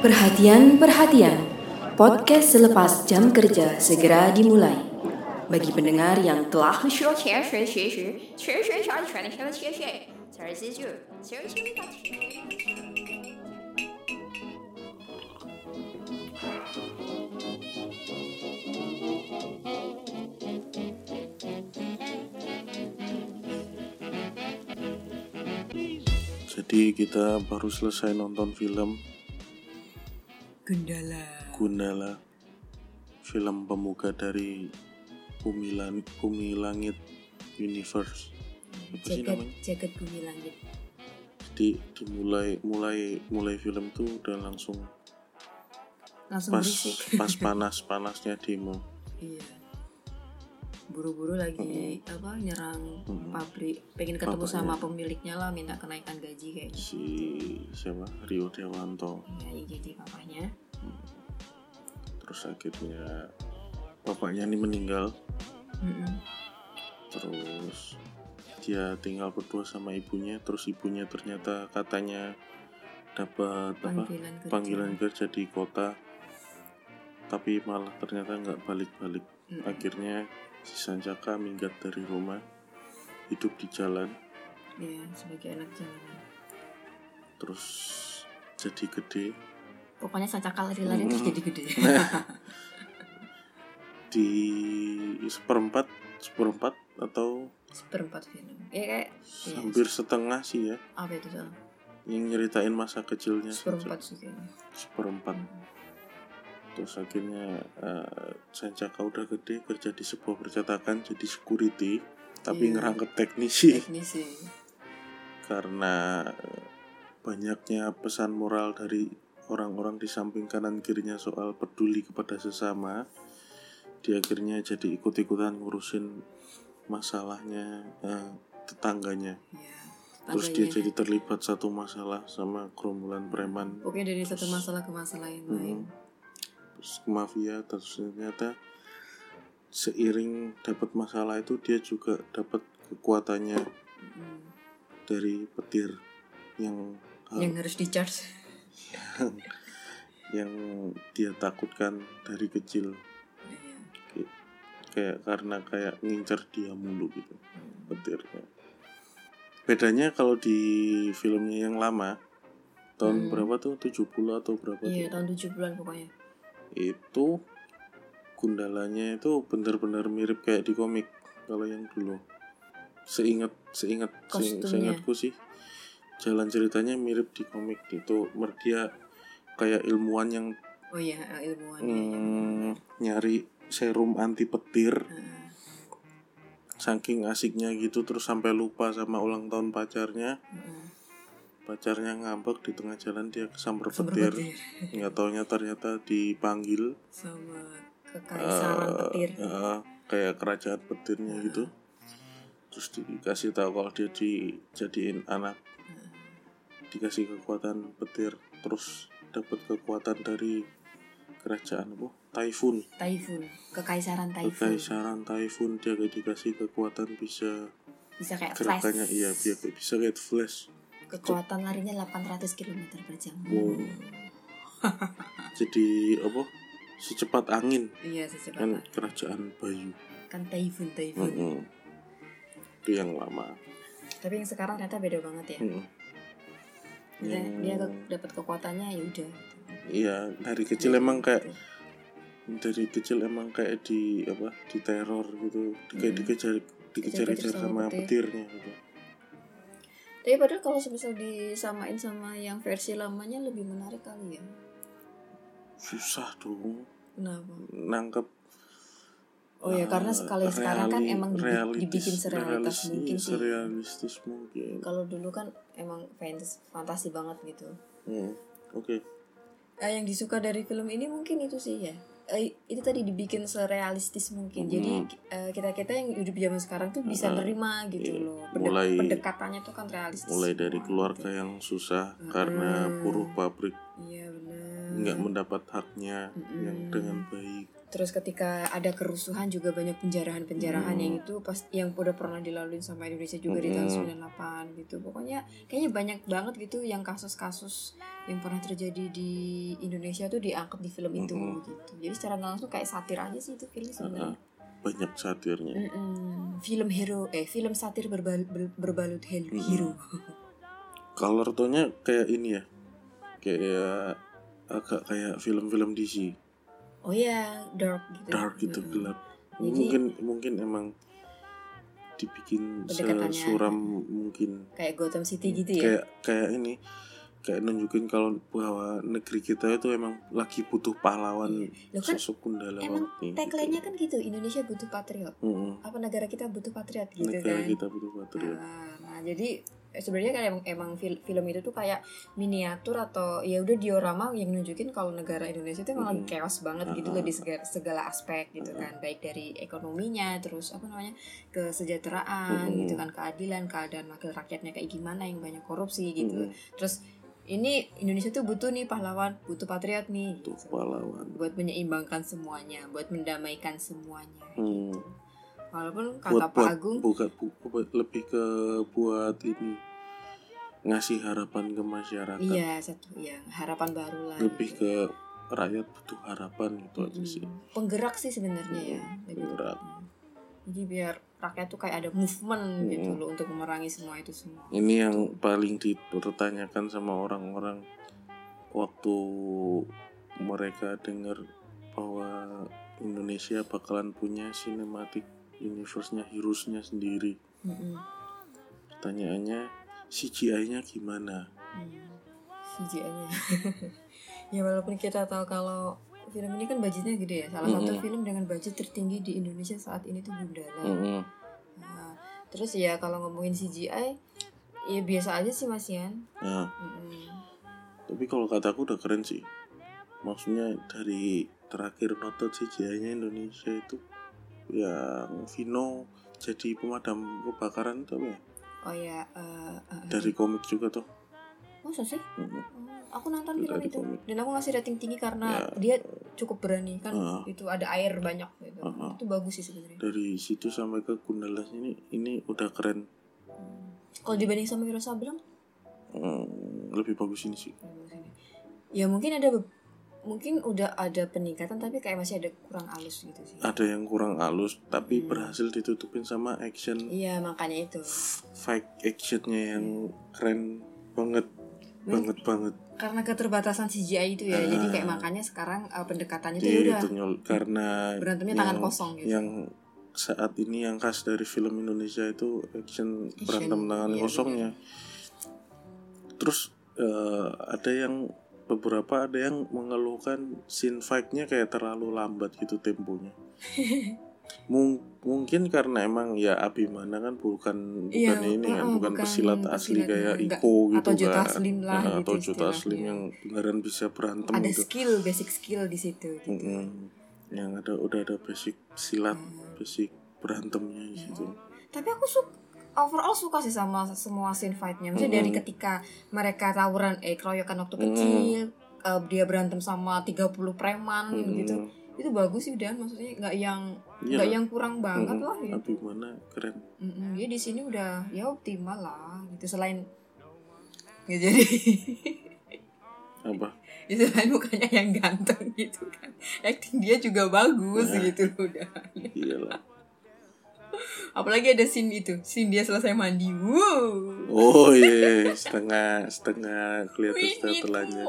Perhatian, perhatian. Podcast selepas jam kerja segera dimulai. Bagi pendengar yang telah Jadi kita baru selesai nonton film Gundala, film pemuka dari Bumi Langit Universe. Apa sih namanya? Jagat Bumi Langit. Jadi mulai film tuh udah langsung Berisik. pas panas-panasnya demo. Iya. Buru-buru lagi nyerang pabrik, pengen ketemu sama pemiliknya lah, minta kenaikan gaji kayaknya. Si siapa? Rio Dewanto. Ya, jadi papanya. Terus akhirnya bapaknya ini meninggal. Terus dia tinggal berdua sama ibunya. Terus ibunya ternyata katanya dapat panggilan kerja di kota, tapi malah ternyata nggak balik-balik. Akhirnya si Sanjaka minggat dari rumah, hidup di jalan. Iya, sebagai anak jalanan. Terus jadi gede. Pokoknya Sanjaka lari-lari terus jadi gede. Di seperempat atau seperempat film. Kayak hampir setengah sih ya. Apa itu soal? Yang nyeritain masa kecilnya. Seperempat sih kayaknya. Seperempat. Terus akhirnya Sanjaka udah gede, kerja di sebuah percetakan jadi security, tapi ngerangkep teknisi. Karena banyaknya pesan moral dari orang-orang di samping kanan kirinya soal peduli kepada sesama, dia akhirnya jadi ikut-ikutan ngurusin masalahnya tetangganya. Terus dia jadi terlibat satu masalah sama gerombolan preman. Pokoknya dari satu masalah ke masalah yang lain. Terus ke mafia. Terus ternyata seiring dapat masalah itu dia juga dapat kekuatannya dari petir yang harus di-charge, yang dia takutkan dari kecil. Karena ngincer dia mulu gitu petirnya. Bedanya kalau di filmnya yang lama tahun berapa tuh, 70 atau berapa tuh? Iya, tahun 70-an pokoknya. Itu Gundalanya itu benar-benar mirip kayak di komik. Kalau yang dulu seingatku sih, jalan ceritanya mirip di komik. Itu dia kayak ilmuwan yang nyari serum anti petir. Saking asiknya gitu, terus sampai lupa sama ulang tahun pacarnya. Pacarnya ngambek di tengah jalan, dia kesambar petir. Nggak taunya ternyata dipanggil sama kekaisaran petir. Kayak kerajaan petirnya gitu. Terus dikasih tahu kalau dia dijadiin anak, dikasih kekuatan petir, terus dapat kekuatan dari kerajaan Typhoon, kekaisaran Typhoon. Dia dikasih kekuatan bisa kayak gerakannya flash. bisa kayak flash. Kekuatan larinya 800 km per jam. Jadi secepat angin. Iya, secepat kan angin. Kerajaan Bayu kan Typhoon. Itu yang lama. Tapi yang sekarang ternyata beda banget ya. Dia dapat kekuatannya ya udah. Iya, dari kecil emang kayak di teror gitu, dikejar sama petirnya gitu. Tapi padahal kalau misal disamain sama yang versi lamanya lebih menarik kali ya. Susah dong. Kenapa? Nangkep. Karena sekarang kan emang dibikin serealistis mungkin sih. Serealistis mungkin. Kalau dulu kan emang fantasi banget gitu. Oke. Yang disuka dari film ini mungkin itu sih ya. Itu tadi dibikin serealistis mungkin. Jadi kita yang hidup zaman sekarang tuh bisa nerima gitu loh. Pendekatannya tuh kan realistis. Mulai dari keluarga yang susah karena buruh pabrik. Iya, benar. Nggak mendapat haknya yang dengan baik. Terus ketika ada kerusuhan juga banyak penjarahan yang itu pas yang udah pernah dilalui sama Indonesia juga di tahun 98 gitu. Pokoknya kayaknya banyak banget gitu yang kasus-kasus yang pernah terjadi di Indonesia tuh diangkat di film itu gitu. Jadi secara nggak langsung kayak satir aja sih itu film sebenarnya. Banyak satirnya. Film satir berbalut hero. Color tone-nya kayak ini ya. Kayak agak kayak film-film DC. Oh ya, dark gitu, gelap. Jadi, mungkin emang dibikin sesuram mungkin. Kayak Gotham City gitu ya. Kayak ini. Kayak nunjukin kalau bahwa negeri kita itu emang lagi butuh pahlawan, sosok gundala. Emang tagline-nya kan gitu, Indonesia butuh patriot. Apa negara kita butuh patriot gitu negara kan. Kita butuh patriot. Nah, jadi sebenarnya kan emang film itu tuh kayak miniatur atau ya udah diorama yang nunjukin kalau negara Indonesia itu emang lagi chaos banget gitu loh di segala aspek gitu kan, baik dari ekonominya, terus kesejahteraan gitu kan, keadilan, keadaan wakil rakyatnya kayak gimana yang banyak korupsi gitu. Terus ini Indonesia tuh butuh nih pahlawan, butuh patriot nih gitu. Pahlawan buat menyeimbangkan semuanya, buat mendamaikan semuanya gitu. Walaupun buat kata Pak Agung lebih ke buat ini ngasih harapan ke masyarakat. Iya, harapan baru lah. Lebih gitu. Ke rakyat butuh harapan gitu aja sih. Penggerak sih sebenarnya ya. Penggerak. Jadi biar rakyat tuh kayak ada movement gitu loh untuk memerangi semua itu semua. Ini yang paling dipertanyakan sama orang-orang waktu mereka dengar bahwa Indonesia bakalan punya cinematic universe-nya, heroes-nya sendiri. Pertanyaannya, CGI-nya gimana? CGI-nya ya walaupun kita tahu kalau film ini kan budgetnya gede ya. Salah satu film dengan budget tertinggi di Indonesia saat ini tuh Gundala. Nah, terus ya kalau ngomongin CGI ya biasa aja sih Mas Yan. Tapi kalau kataku udah keren sih. Maksudnya dari terakhir nonton CGI-nya Indonesia itu yang Vino jadi pemadam kebakaran itu apa ya? Oh ya, dari komik juga tuh. Masa sih? Aku nonton film itu dan aku ngasih rating tinggi karena dia cukup berani kan, itu ada air banyak gitu. Itu bagus sih sebenarnya. Dari situ sampai ke Gundala ini udah keren. Kalau dibanding sama Wiro Sableng? Lebih bagus ini sih. Ya mungkin udah ada peningkatan tapi kayak masih ada kurang halus gitu sih. Ada yang kurang halus tapi berhasil ditutupin sama action. Iya, makanya itu. Fight actionnya yang keren banget. Banget. Karena keterbatasan CGI itu ya. Jadi kayak makanya sekarang pendekatannya itu udah karena berantemnya tangan kosong gitu. Yang saat ini yang khas dari film Indonesia itu action berantem tangan kosongnya. Terus beberapa ada yang mengeluhkan scene fight-nya kayak terlalu lambat gitu temponya. Mungkin karena emang ya Abimana kan bukan pesilat asli kayak Iko gitu atau Jota Slim lah atau Jota Slim yang beneran bisa berantem ada gitu. basic skill di situ gitu. Yang udah ada basic silat, basic berantemnya di situ. Tapi aku overall suka sih sama semua scene fight-nya. Maksudnya dari ketika mereka tawuran keroyokan waktu kecil, dia berantem sama 30 preman gitu. Itu bagus sih Dan, maksudnya enggak yang kurang banget lah gitu. Tapi mana keren. Ya di sini udah ya optimal lah gitu, selain enggak jadi apa? Ya selain mukanya yang ganteng gitu kan. Acting dia juga bagus gitu udah. Iyalah. Apalagi ada scene dia selesai mandi. Wow. Oh iya, setengah kelihatan setelannya.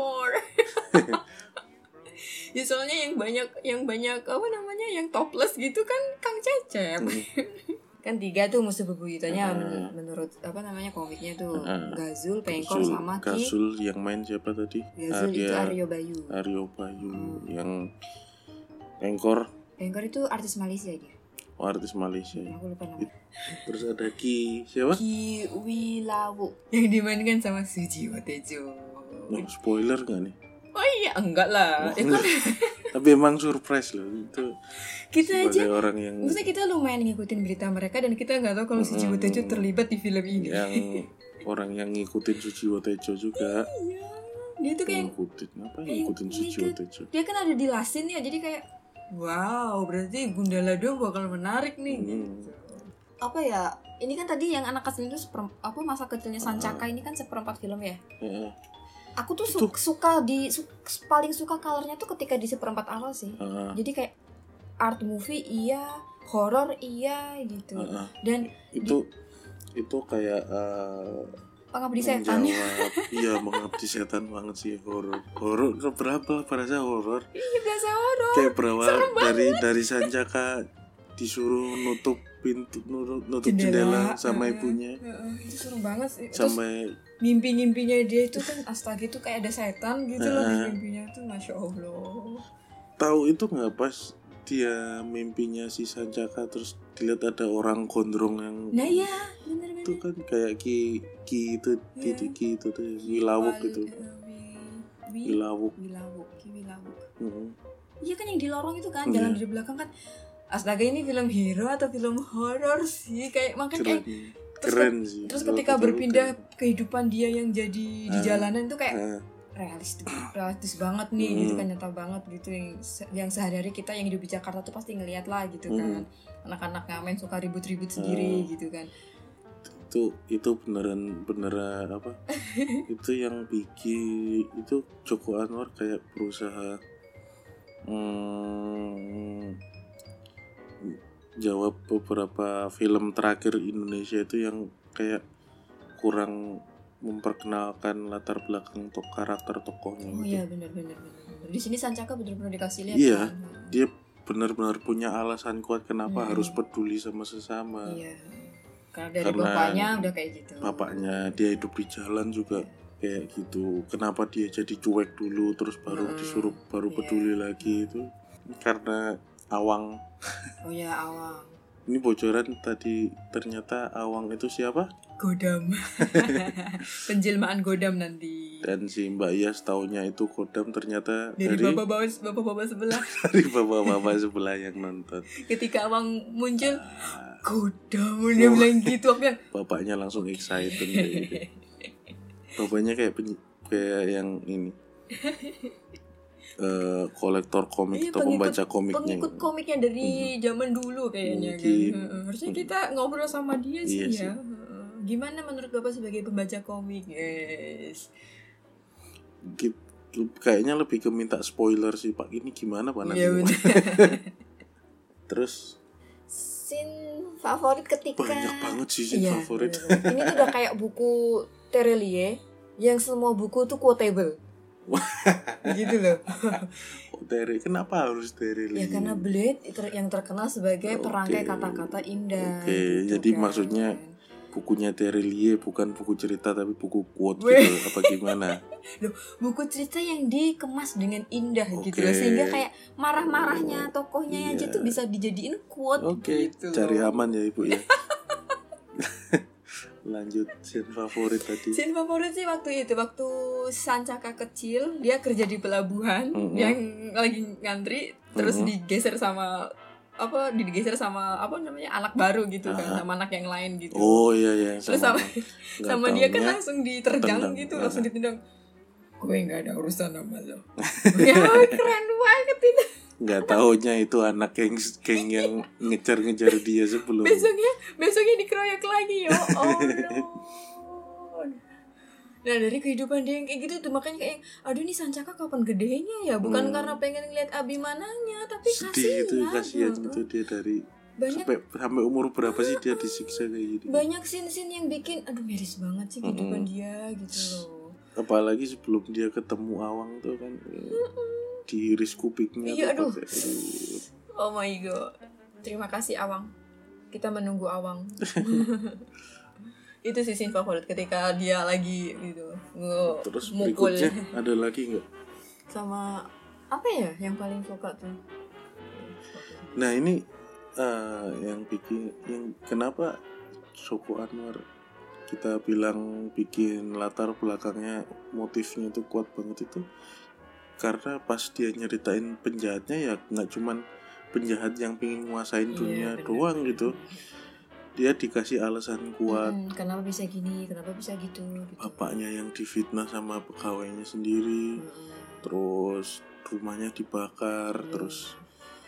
Ya soalnya yang banyak yang topless gitu kan Kang Cecep. Kan 3 tuh musuh bebuyutannya menurut komiknya tuh Gazul, Pengkor sama Ki. Gazul yang main siapa tadi? Gazul itu Aryo Bayu. Yang Pengkor itu artis Malaysia dia. Artis Malaysia. Aku lupa namanya. Terus ada Ki siapa? Ki Wilawo yang dimainkan sama Sujiwo Tejo. Spoiler gak nih? Oh iya, enggak lah. Tapi emang surprise loh itu. Kita aja orang yang maksudnya kita lumayan ngikutin berita mereka dan kita nggak tahu kalau Sujiwo Tejo terlibat di film ini. Yang orang yang ngikutin Sujiwo Tejo juga. Iya. Dia tuh kayak ngikutin Sujiwo Tejo. Dia kan ada di Lasin ya, jadi kayak Wow, berarti Gundala 2 bakal menarik nih. Apa ya? Ini kan tadi yang anak kecil itu masa kecilnya Sancaka ini kan seperempat film ya. Aku tuh paling suka colornya tuh ketika di seperempat awal sih. Jadi kayak art movie iya, horror iya gitu. Dan itu kayak pengabdi setan. Iya, pengabdi setan banget sih horror. Horror berapa berasa horror? Iya, berasa horror. Kayak berawal dari Sancaka disuruh nutup pintu, nutup jendela sama ibunya. Itu serem banget sih. Sampai mimpi-mimpinya dia itu kan astaga itu kayak ada setan gitu loh di mimpinya tuh, Masya Allah. Tahu itu nggak pas dia mimpinya si Sancaka terus dilihat ada orang gondrong yang iya bener-bener itu kan kayak ki itu tuh Wilawuk gitu. Wilawuk. Iya kan yang di lorong itu kan jalan di belakang kan. Astaga, ini film hero atau film horor sih, kayak makanya keren sih. Terus ketika berpindah kehidupan dia yang jadi di jalanan itu kayak realistis banget nih gitu kan, nyata banget gitu, yang sehari-hari kita yang hidup di Jakarta tuh pasti ngelihat lah gitu kan. Anak-anak ngamen suka ribut-ribut sendiri gitu kan. Itu beneran apa? Itu yang bikin itu Joko Anwar kayak berusaha jawab beberapa film terakhir Indonesia itu yang kayak kurang memperkenalkan latar belakang untuk karakter tokohnya. Oh iya benar. Di sini Sancaka benar-benar dikasih lihat. Iya, kan? dia benar-benar punya alasan kuat kenapa harus peduli sama sesama. Iya. Karena bapaknya udah kayak gitu. Bapaknya dia hidup di jalan juga kayak gitu. Kenapa dia jadi cuek dulu terus baru disuruh peduli lagi itu karena Awang. Oh ya, Awang. Ini bocoran tadi, ternyata Awang itu siapa? Godam. Penjelmaan Godam nanti. Dan si Mbak Iyas taunya itu Godam ternyata dari bapak-bapak sebelah. Dari bapak-bapak sebelah yang nonton. Ketika Awang muncul, Godam dia bilang gitu, bapaknya langsung excited gitu. Bapaknya kayak yang ini. Kolektor komik atau pembaca komiknya. Pengikut komiknya dari zaman dulu kayaknya kan. Harusnya kita ngobrol sama dia sih ya. Gimana menurut Bapak sebagai pembaca komik, guys? Kayaknya lebih ke minta spoiler sih Pak. Ini gimana Pak nanti? Iya, terus scene favorit ketika banyak banget sih scene favorit. Ini tuh udah kayak buku Terelie yang semua buku tuh quotable. Gitu loh. Kenapa harus Terelie? Ya karena beliau yang terkenal sebagai perangkai kata-kata indah. Gitu, jadi kan. Maksudnya bukunya Terelie bukan buku cerita tapi buku quote gitu apa gimana? Loh, buku cerita yang dikemas dengan indah gitu loh, sehingga kayak marah-marahnya tokohnya aja tuh bisa dijadiin quote gitu. Cari aman ya Ibu ya. Lanjut scene favorit tadi. Scene favorit sih waktu Sancaka kecil, dia kerja di pelabuhan yang lagi ngantri, terus digeser sama anak baru gitu kan, sama anak yang lain gitu. Oh iya. Terus sama dia kan langsung ditergang gitu, langsung ditendang. Gue nggak ada urusan sama lo. Ya keren banget itu. Nggak taunya itu anak geng yang ngejar dia sebelum. Besoknya dikeroyok lagi ya. Oh no. Nah dari kehidupan dia yang kayak gitu tuh, makanya kayak aduh nih Sancaka kapan gedenya ya, bukan karena pengen ngeliat Abimananya, tapi kasihan gitu dia dari sampai umur berapa sih dia disiksa kayak gitu. Banyak scene-scene yang bikin aduh miris banget sih kehidupan dia gitu loh. Apalagi sebelum dia ketemu Awang tuh kan diiris kupingnya. Iya aduh. Oh my god. Terima kasih Awang. Kita menunggu Awang. Itu sih scene favorit ketika dia lagi gitu terus mukul. Berikutnya ada lagi nggak? Sama apa ya yang paling suka tuh? Nah ini yang kenapa Joko Anwar kita bilang bikin latar belakangnya motifnya itu kuat banget itu karena pas dia nyeritain penjahatnya ya nggak cuman penjahat yang pengen nguasain dunia doang gitu. Dia dikasih alasan kuat. Kenapa bisa gini, kenapa bisa gitu. Bapaknya yang difitnah sama pegawainya sendiri. Terus rumahnya dibakar. Terus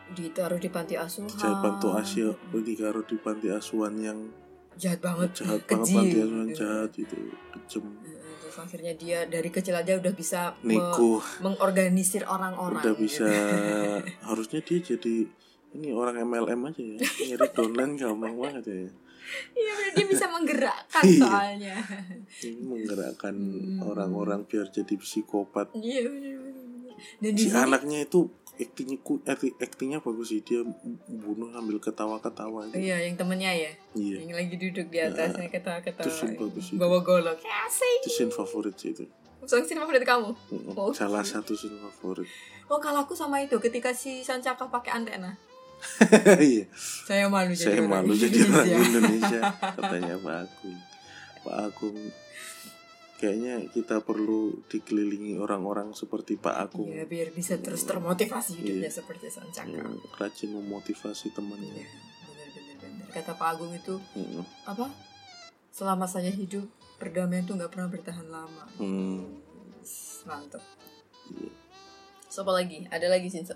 ditaruh di panti asuhan. Ditaruh di panti asuhan yang jahat banget, panti asuhan jahat itu, kejam. Terus akhirnya dia dari kecil aja udah bisa mengorganisir orang-orang. Udah bisa harusnya dia jadi ini orang MLM aja ya. Nyari downline gampang banget ya. Iya, dia bisa menggerakkan soalnya. Ini menggerakkan orang-orang biar jadi psikopat. Iya benar. Dan si anaknya itu aktingnya bagus sih, dia bunuh sambil ketawa-ketawa. Iya, yang temennya ya. Iya. Yang lagi duduk di atasnya ketawa-ketawa. Itu bagus sih. Bawa golok. Asik. Itu scene favorit sih itu. Scene favorit kamu? Salah satu scene favorit. Oh, kalau aku sama itu ketika si Sancaka pakai antena. Iya. Saya malu jadi orang Indonesia. Katanya Pak Agung. Kayaknya kita perlu dikelilingi orang-orang seperti Pak Agung. Iya, biar bisa terus termotivasi hidupnya seperti Sancaka. Rajin memotivasi temannya. Iya, benar. Kata Pak Agung itu apa? Selama saya hidup, perdamaian itu nggak pernah bertahan lama. Mantap. Iya. So, apa lagi? Ada lagi scene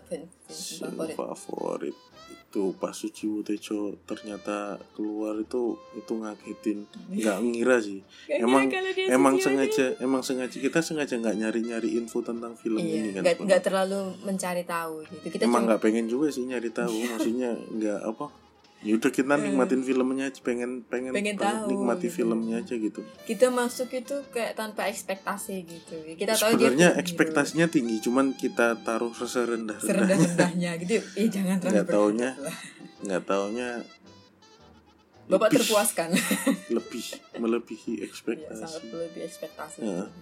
favorit. Itu Pak Sujiwo Tejo ternyata keluar itu ngagetin, nggak ngira sih. Emang sengaja kita nggak nyari info tentang film ini kan. Nggak terlalu mencari tahu gitu. Kita emang nggak pengen juga sih nyari tahu, maksudnya nggak apa. Ya udah kita nikmatin filmnya aja, pengen tahu, nikmati gitu. Filmnya aja gitu. Kita masuk itu kayak tanpa ekspektasi gitu. Kita tahu sebenarnya ekspektasinya tinggi, cuman kita taruh serendah-rendahnya gitu. Jangan terlalu. Nggak taunya. Bapak terpuaskan. melebihi ekspektasi. Sangat melebihi ekspektasi.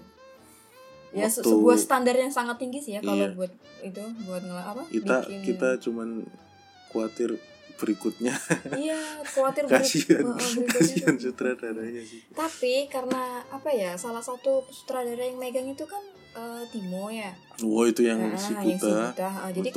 Ya sebuah standar yang sangat tinggi sih ya kalau buat itu buat kita cuman khawatir berikutnya. Iya, khawatir kasihan sutradaranya sih. Tapi karena apa ya, salah satu sutradara yang megang itu kan Timo ya. Itu yang si Buta. Jadi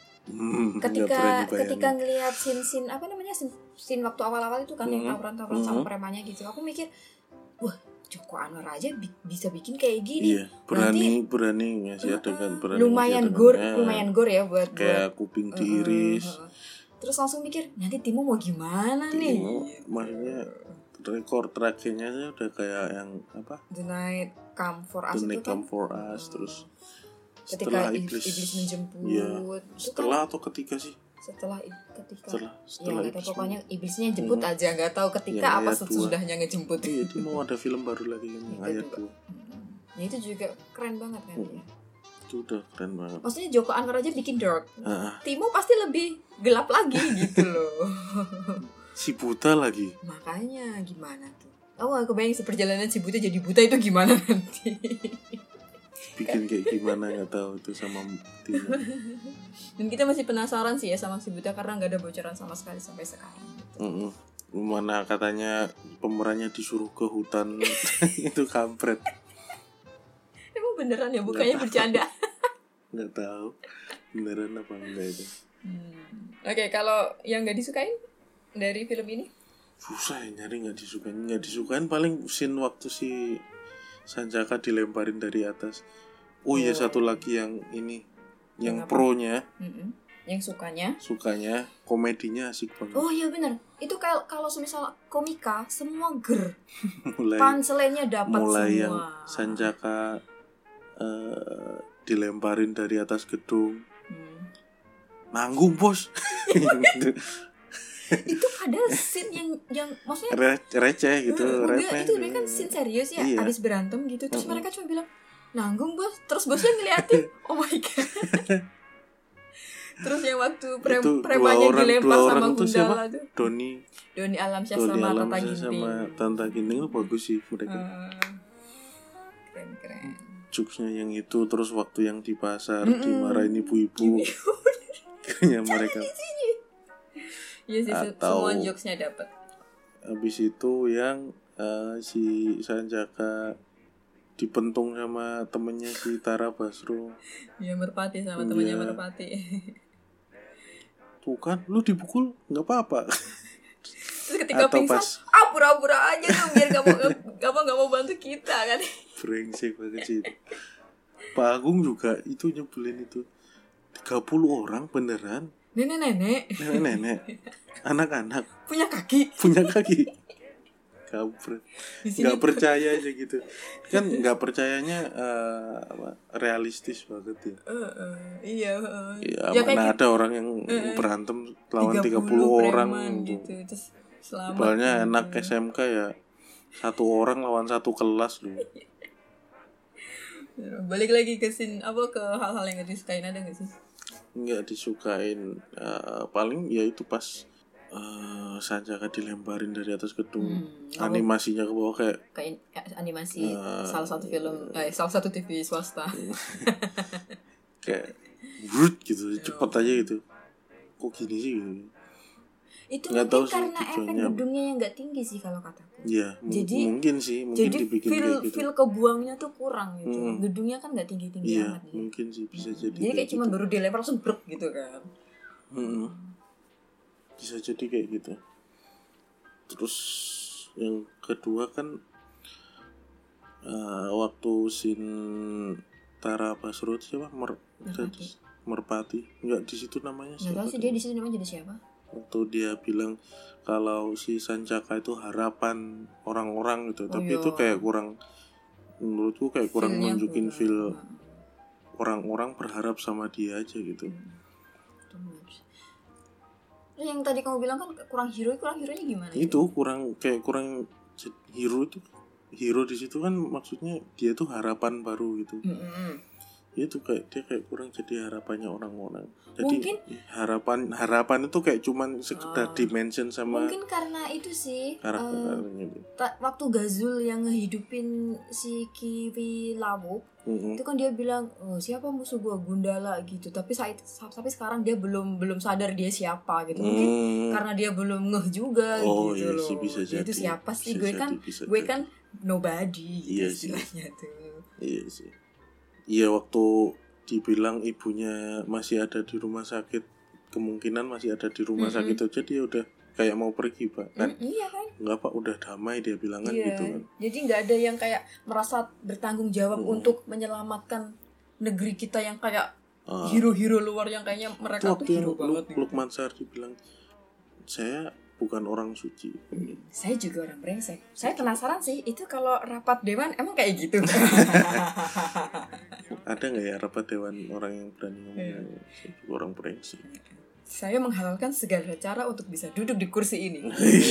ketika ngelihat scene apa namanya scene waktu awal-awal itu kan yang tawuran sama premannya gitu, aku mikir, wah, Joko Anwar aja bisa bikin kayak gini. Iya, berani ngasih adegan, lumayan gore ya buat kayak kuping diiris. Terus langsung mikir, nanti Timo mau gimana nih? Maksudnya rekor terakhirnya udah kayak yang apa? The Night Come For Us itu kan? Terus ketika iblis menjemput. Ya, setelah atau ketika sih? Setelah ya, pokoknya iblisnya jemput aja, nggak tahu ketika apa sesudahnya ngejemput. Iya, itu mau ada film baru lagi kan yang ayat 2. Ya itu juga keren banget kan ya. Itu udah keren banget. Maksudnya Joko Anwar aja bikin dark. Timo pasti lebih gelap lagi gitu loh. Si Buta lagi. Makanya gimana tuh? Aku kebayang si perjalanan si Buta jadi buta itu gimana nanti. Bikin kayak gimana nggak tahu itu sama Timo. Dan kita masih penasaran sih ya sama si Buta karena nggak ada bocoran sama sekali sampai sekarang. Gitu. Mana katanya pemerannya disuruh ke hutan. Itu kampret. Emang beneran ya, bukannya bercanda? Nggak tahu beneran apa enggak itu. Oke, kalau yang nggak disukain dari film ini? Susah ya nyari nggak disukain paling scene waktu si Sancaka dilemparin dari atas. Iya, satu lagi yang ini yang pro-nya. Yang sukanya komedinya asik banget. Oh iya benar. Itu kalau semisal komika semua ger. Punchline-nya dapat semua. Mulai yang Sancaka dilemparin dari atas gedung. Nanggung, Bos. Itu padahal scene yang maksudnya receh gitu, itu kan scene serius ya, habis berantem gitu terus mereka cuma bilang nanggung, Bos. Terus bosnya ngeliatin. Oh my god. Terus yang waktu premannya dilempar sama Gundala tuh. Doni Alamsyah sama Tanta Ginting itu bagus sih mereka. Keren. Jokesnya yang itu, terus waktu yang di pasar dimarahin ibu-ibu. Kayaknya mereka. Iya sih, semua jokesnya dapat. Habis itu yang si Sancaka dipentung sama temennya si Tara Basro. Iya, Merpati sama temennya Merpati. Tuh kan, lu dipukul nggak apa-apa. Terus ketika pingsan, pura-pura aja dong biar nggak mau bantu kita kan. Brengsek banget sih. Pak Agung juga itu nyebelin itu. 30 orang beneran Nenek-nenek, anak-anak punya kaki. Kampret, nggak percaya aja gitu kan, nggak percayanya realistis banget ya. Iya. Ya mana ada orang yang berantem lawan 30 orang gitu. Terus selamat. Ibaratnya anak SMK ya 1 orang lawan 1 kelas loh. Balik lagi ke ke hal-hal yang gak disukain, ada nggak sih? Nggak disukain, paling ya itu pas Sanjaka dilemparin dari atas gedung, animasinya ke bawah kayak animasi salah satu TV swasta. Kayak brut gitu, cepet aja gitu. Kok gini sih gitu. Itu mungkin karena efek gedungnya yang nggak tinggi sih kalau kataku. Iya, mungkin dibikin feel, kayak gitu. Feel kebuangnya tuh kurang gitu. Gedungnya kan nggak tinggi-tinggi amat. Iya, mungkin sih bisa jadi. Jadi kayak cuma baru dilempar langsung bruk gitu kan. Bisa jadi kayak gitu. Terus yang kedua kan waktu Tara Basro siapa? Merpati. Enggak, di situ namanya siapa? Enggak tahu sih dia di situ namanya jadi siapa. Waktu dia bilang kalau si Sanjaka itu harapan orang-orang gitu. Tapi itu kayak kurang, menurutku kayak kurang nunjukin feel orang-orang berharap sama dia aja gitu. Yang tadi kamu bilang kan kurang hero-nya gimana? Itu kurang hero di situ kan, maksudnya dia tuh harapan baru gitu. Itu dia kayak kurang jadi harapannya orang-orang. Jadi mungkin harapan itu kayak cuman sekedar dimension sama. Mungkin karena itu sih. Waktu Gazul yang ngehidupin si Kiwi Lawu, itu kan dia bilang, siapa musuh gua, Gundala gitu. Tapi sekarang dia belum sadar dia siapa gitu. Mungkin karena dia belum ngeh juga gitu iya loh. Sih, bisa jadi. Itu siapa sih? Gue kan nobody gitu istilahnya tuh. Iya sih. Iya, waktu dibilang ibunya masih ada di rumah sakit, kemungkinan masih ada di rumah sakit aja dia udah kayak mau pergi, Pak. Kan? Iya kan? Enggak, Pak, udah damai dia bilang kan gitu kan. Jadi nggak ada yang kayak merasa bertanggung jawab untuk menyelamatkan negeri kita yang kayak hero-hero luar yang kayaknya mereka tuh hero banget. Lukman Sardi bilang, saya bukan orang suci. Saya juga orang brengsek. Saya penasaran sih, itu kalau rapat dewan emang kayak gitu? Ada nggak ya rapat dewan orang yang berani ngomong saya juga orang brengsek? Saya menghalalkan segala cara untuk bisa duduk di kursi ini.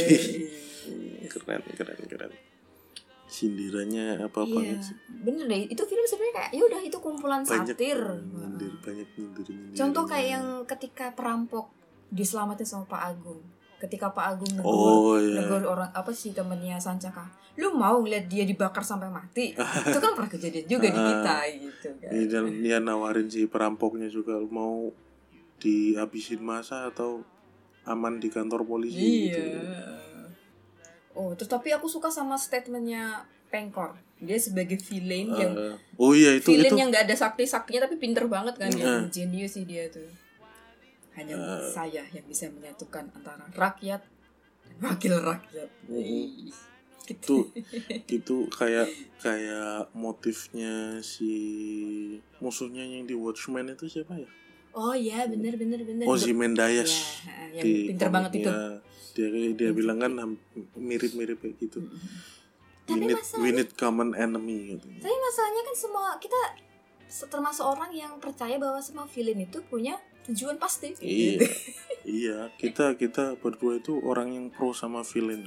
Keren. Sindirannya apa banget sih? Bener deh, itu film sebenarnya kayak ya udah itu kumpulan satir. Banyak nyindir. Contoh kayak yang ketika perampok diselamatin sama Pak Agung. Ketika Pak Agung negur orang apa sih temennya Sanjaka, lu mau ngeliat dia dibakar sampai mati? Itu kan pernah kejadian juga di kita gitu kan. Dan dia nawarin si perampoknya juga, mau dihabisin masa atau aman di kantor polisi gitu. Terus tapi aku suka sama statementnya Pengkor. Dia sebagai villain yang itu yang nggak ada saktinya tapi pinter banget kan, yang genius sih dia tuh. Hanya saya yang bisa menyatukan antara rakyat dan wakil rakyat. Itu kayak motifnya si musuhnya yang di Watchmen itu siapa ya? Oh iya, bener. Ozymandias. Ya, yang pinter banget itu. Dia bilang kan mirip-mirip kayak gitu. We need common enemy gitu. Tapi masalahnya kan semua kita termasuk orang yang percaya bahwa semua villain itu punya tujuan pasti. Iya, kita berdua itu orang yang pro sama villain.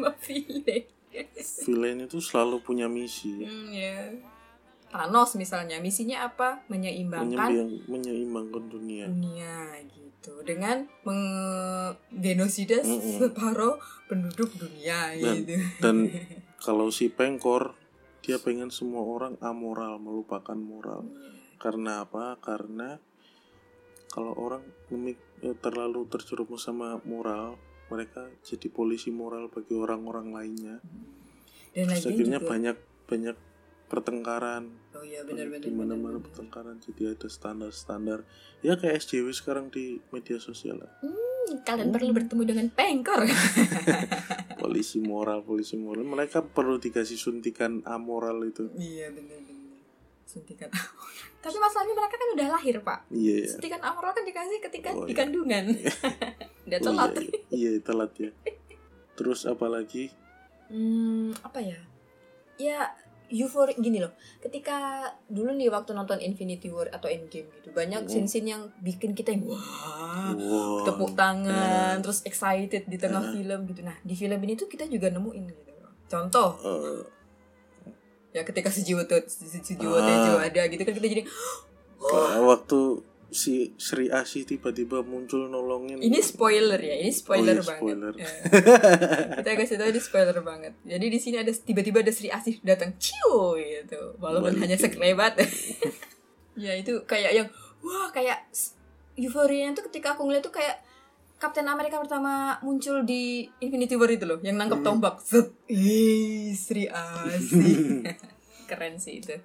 Villain itu selalu punya misi. Thanos misalnya, misinya apa? Menyeimbangkan dunia gitu, dengan menggenosida separuh penduduk dunia gitu. Dan kalau si Pengkor, dia pengen semua orang amoral, melupakan moral. Karena apa? Karena kalau orang terlalu terjerumus sama moral, mereka jadi polisi moral bagi orang-orang lainnya. Dan terus akhirnya juga banyak pertengkaran. Oh iya, benar. Di mana-mana pertengkaran, jadi ada standar-standar. Ya kayak SJW sekarang di media sosial lah. Kalian perlu bertemu dengan Pengkor. polisi moral. Mereka perlu dikasih suntikan amoral itu. Iya, benar. Suntikan amoral. Tapi masalahnya mereka kan udah lahir, Pak. Iya. Suntikan amoral kan dikasih ketika di kandungan. Udah telat. Iya, telat ya. Terus apa lagi? Apa ya? Ya euforia gini loh. Ketika dulu nih waktu nonton Infinity War atau Endgame gitu, banyak scene-scene yang bikin kita yang wah, tepuk tangan, terus excited di tengah film gitu. Nah, di film ini tuh kita juga nemuin gitu. Contoh. Ya ketika sejiwa Tejo ada gitu kan kita jadi waktu si Sri Asih tiba-tiba muncul nolongin. Ini spoiler ya, ini spoiler banget. Spoiler. Ya. Kita kasih tahu ini spoiler banget. Jadi di sini ada tiba-tiba ada Sri Asih datang ciu gitu, walaupun hanya sekelebat. Ya itu kayak yang wah kayak euforianya tuh ketika aku ngeliat tuh kayak Captain America pertama muncul di Infinity War itu loh, yang nangkep tombak. Sri Asih. Keren sih itu.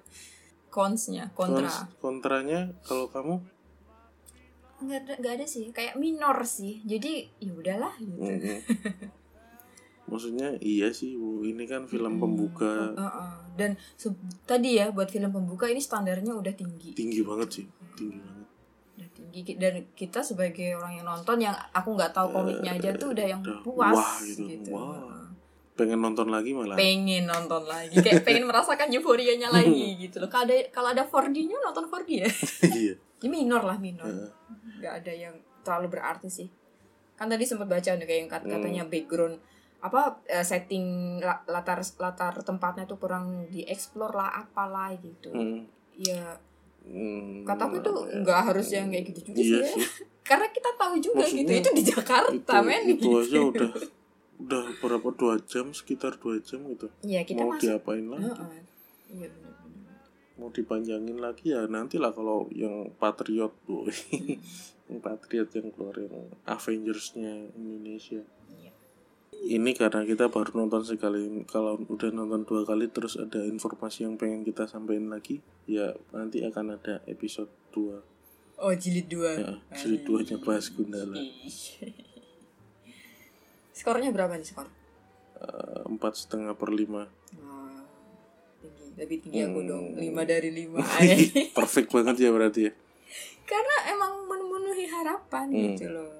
Kontranya kalau kamu? Enggak ada sih, kayak minor sih. Jadi ya udahlah gitu. Maksudnya iya sih, ini kan film pembuka. Dan tadi ya buat film pembuka ini standarnya udah tinggi. Tinggi banget sih, tinggi banget. Udah tinggi, dan kita sebagai orang yang nonton yang aku nggak tahu komiknya aja tuh udah yang puas wah, gitu. Wah. Pengen nonton lagi malah. Pengen nonton lagi, kayak pengen merasakan euforianya lagi gitu loh. Kalau ada 4D-nya nonton 4D ya. Iya. Ini minor. Nggak ada yang terlalu berarti sih. Kan tadi sempat baca nih kayak yang katanya background setting latar tempatnya tuh kurang dieksplor lah apalah gitu. Ya kataku itu nggak harus yang kayak gitu juga sih ya. Karena kita tahu juga maksudnya, gitu itu di Jakarta itu aja udah berapa 2 jam, sekitar 2 jam gitu. Iya, kita mau diapain lagi? Iya benar. Mau dipanjangin lagi ya nantilah kalau yang Patriot boy. Yang Patriot yang keluar yang Avengers-nya Indonesia. Ini karena kita baru nonton sekali. Kalau udah nonton 2 kali terus ada informasi yang pengen kita sampaikan lagi, ya nanti akan ada episode 2. Oh, jilid 2. Ya, jilid 2-nya bahas Gundala. Skornya berapa nih skor? 4,5/5. Tinggi, lebih tinggi aku dong. 5 dari 5. Perfect banget ya berarti ya. Karena emang memenuhi harapan gitu loh.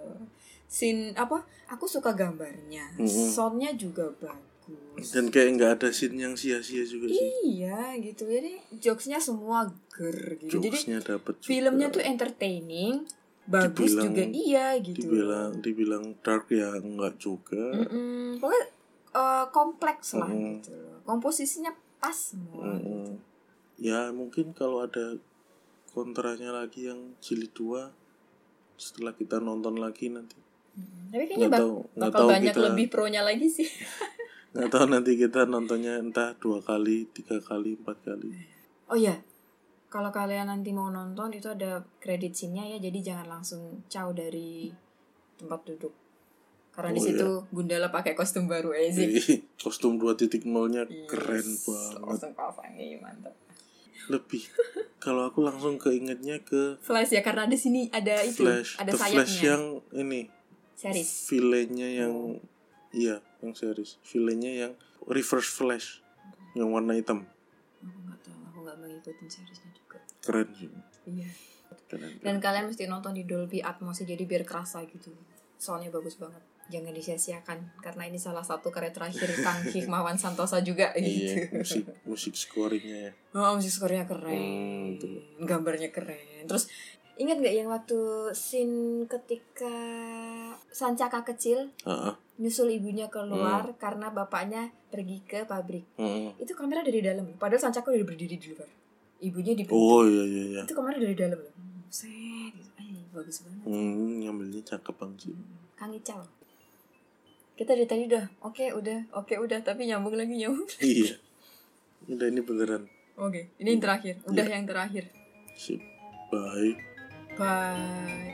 Aku suka gambarnya, soundnya juga bagus. Dan kayak nggak ada scene yang sia-sia juga sih. Iya gitu, jadi jokesnya semua gitu. Jokesnya dapet juga. Filmnya tuh entertaining, bagus juga iya gitu. Dibilang dark ya enggak juga. Pokoknya kompleks lah gitu. Komposisinya pas semua. Gitu. Ya mungkin kalau ada kontranya lagi yang jilid 2 setelah kita nonton lagi nanti. Tapi kayaknya bakal banyak kita, lebih pro-nya lagi sih. Nggak tahu nanti kita nontonnya entah 2 kali, 3 kali, 4 kali. Oh iya, kalau kalian nanti mau nonton itu ada credit scene-nya ya, jadi jangan langsung caw dari tempat duduk. Karena di situ Gundala pakai kostum baru aja sih. Kostum 2.0-nya keren banget. Langsung pasangnya mantap. Lebih kalau aku langsung keingetnya ke Flash ya, karena di sini ada itu, ada sayapnya. Flash yang ini. Series. Villainnya yang iya, yang series. Villainnya yang Reverse Flash yang warna hitam. Aku nggak tahu, aku nggak mengikutin seriesnya juga. Keren sih. Iya. Keren. Dan kalian mesti nonton di Dolby Atmos jadi biar kerasa gitu. Soalnya bagus banget. Jangan disia-siakan karena ini salah satu karya terakhir Kang Hikmawan Santosa juga gitu. Iya, musik scoringnya ya. Oh, musik scoringnya keren. Gambarnya keren. Terus ingat gak yang waktu scene ketika Sancaka kecil nyusul ibunya keluar karena bapaknya pergi ke pabrik. Itu kamera dari dalam. Padahal Sancaka udah berdiri di luar. Ibunya di pintu. Oh iya. Itu kamera dari dalam loh. Set. Bagus banget. Ngambilnya cakep banget sih. Kang Ical. Kita dari tadi udah tapi nyambung. Iya. Udah ini beneran. Oke, ini yang terakhir. Udah yang terakhir. Sip. Bye.